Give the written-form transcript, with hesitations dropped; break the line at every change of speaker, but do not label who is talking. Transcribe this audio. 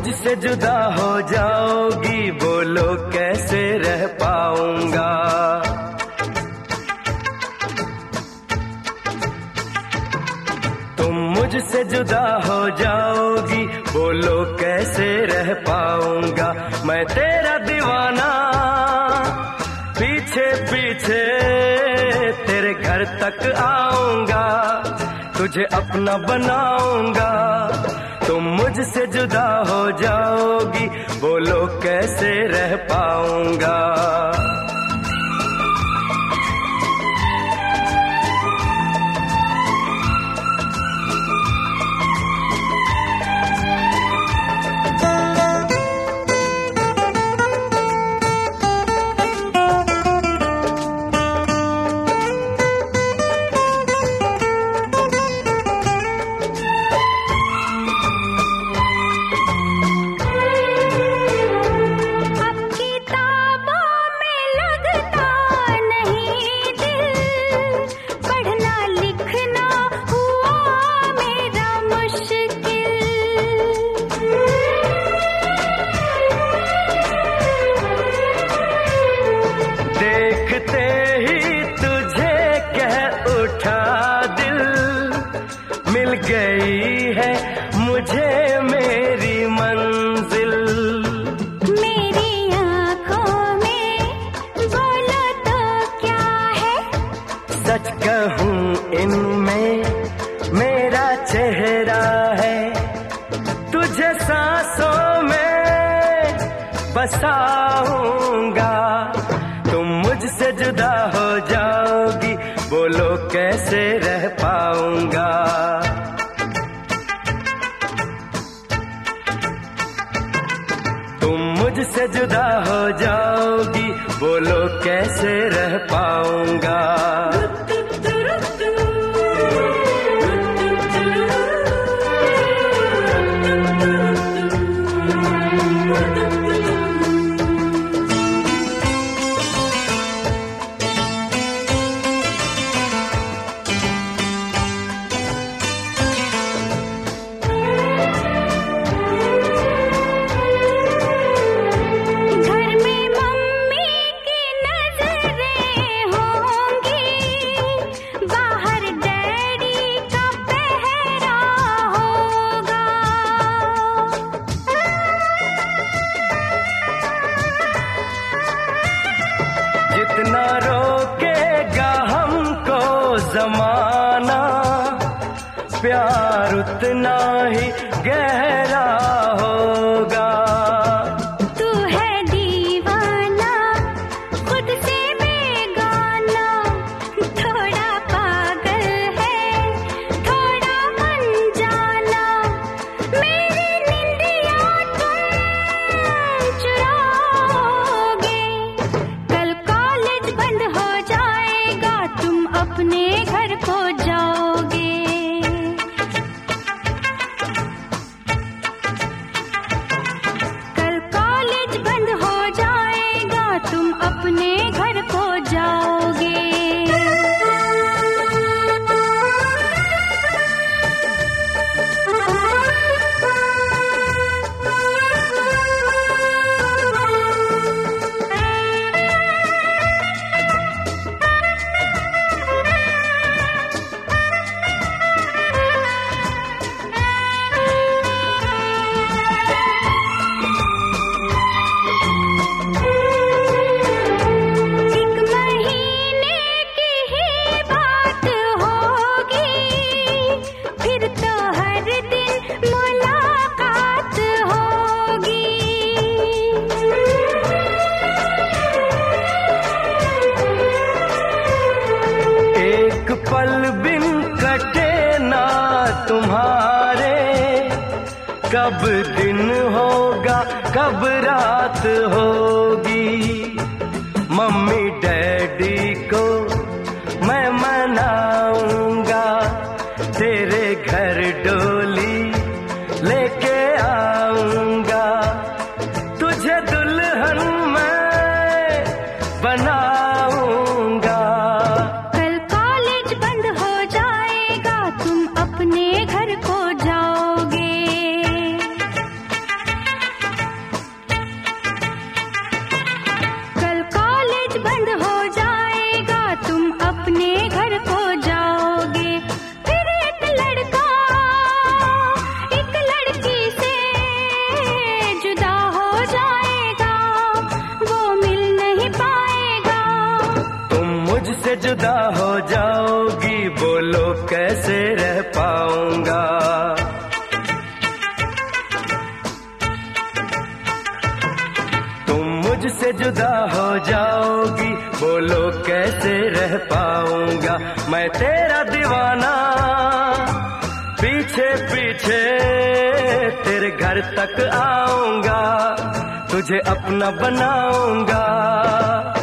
मुझसे जुदा हो जाओगी, बोलो कैसे रह पाऊंगा। तुम मुझसे जुदा हो जाओगी, बोलो कैसे रह पाऊंगा। मैं तेरा दीवाना, पीछे पीछे तेरे घर तक आऊंगा, तुझे अपना बनाऊंगा। तुम मुझसे जुदा हो जाओगी, बोलो कैसे रह पाऊंगा। देखते ही तुझे कह उठा दिल, मिल गई है मुझे मेरी मंजिल।
मेरी आँखों में बोलो तो क्या है,
सच कहूँ इनमें मेरा चेहरा है, तुझे सांसों में बसाऊंगा। तुम मुझसे जुदा हो जाओगी, बोलो कैसे रह पाऊंगा। तुम मुझसे जुदा हो जाओगी, बोलो कैसे रह पाऊंगा। जितना रोकेगा हमको ज़माना, प्यार उतना ही गहरा होगा।
तू है दीवाना, खुद से बेगाना, थोड़ा पागल है, थोड़ा अनजाना। मेरी निंदिया तुम चुराओगे, कल कॉलेज बंद हो जाएगा, तुम अपने घर को जाओगे। कल कॉलेज बंद हो जाएगा, तुम अपने घर को जाओगे।
पल बिन कटे ना तुम्हारे, कब दिन होगा कब रात होगी। मम्मी डैडी को मैं मनाऊंगा, तेरे घर डोली लेके आऊंगा। तुझे दुल्हन मैं बनाऊंगा।
कल कॉलेज बंद हो जाएगा, तुम अपने घर को जाओगे।
मुझसे जुदा हो जाओगी, बोलो कैसे रह पाऊंगा। तुम मुझसे जुदा हो जाओगी, बोलो कैसे रह पाऊंगा। मैं तेरा दीवाना, पीछे पीछे तेरे घर तक आऊंगा, तुझे अपना बनाऊंगा।